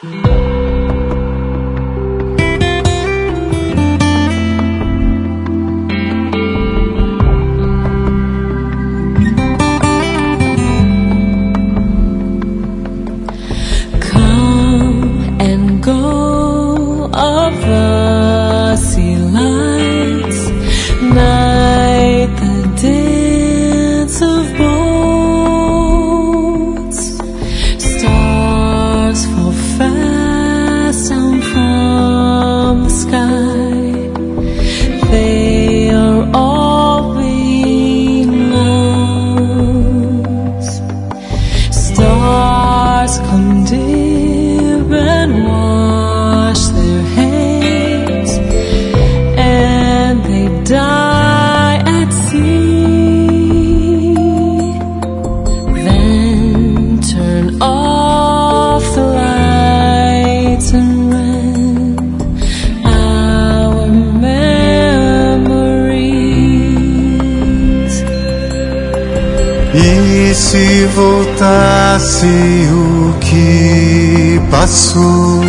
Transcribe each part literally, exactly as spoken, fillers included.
E se voltasse o que passou,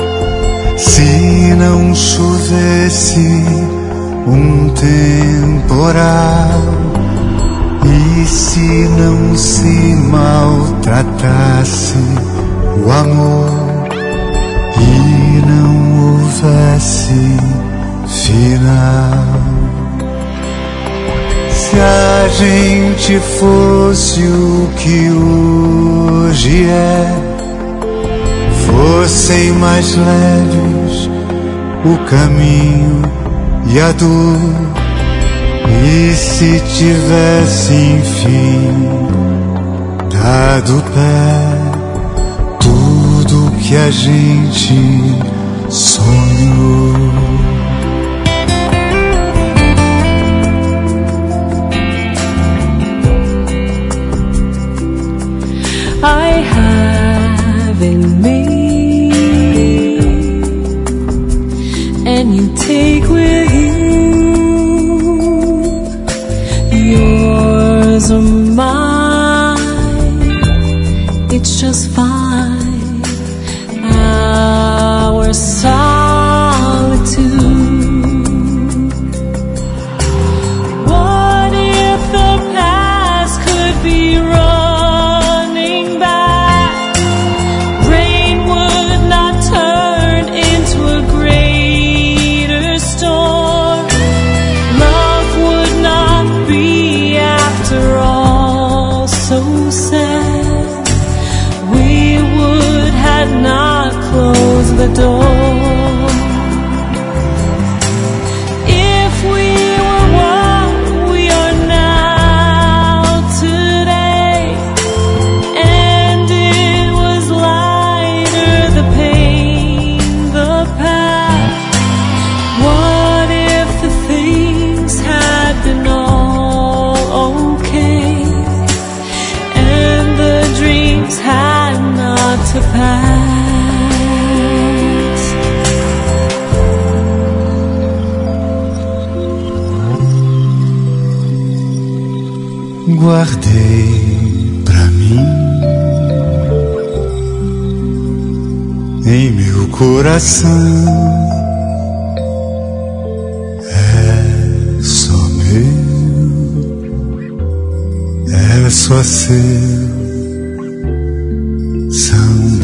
se não chovesse um temporal, e se não se maltratasse o amor, e não houvesse final. Se a gente fosse o que hoje é, fossem mais leves o caminho e a dor, e se tivesse enfim dado pé tudo que a gente sonhou. I have in me, and you take with you. Yours or mine, it's just fine. Our solitude. What if the past could be wrong? Close the door. If we were what we are now today, and it was lighter the pain, the past, what if the things had been all okay, and the dreams had not to pass? Guardei pra mim em meu coração, é só meu, é só seu, são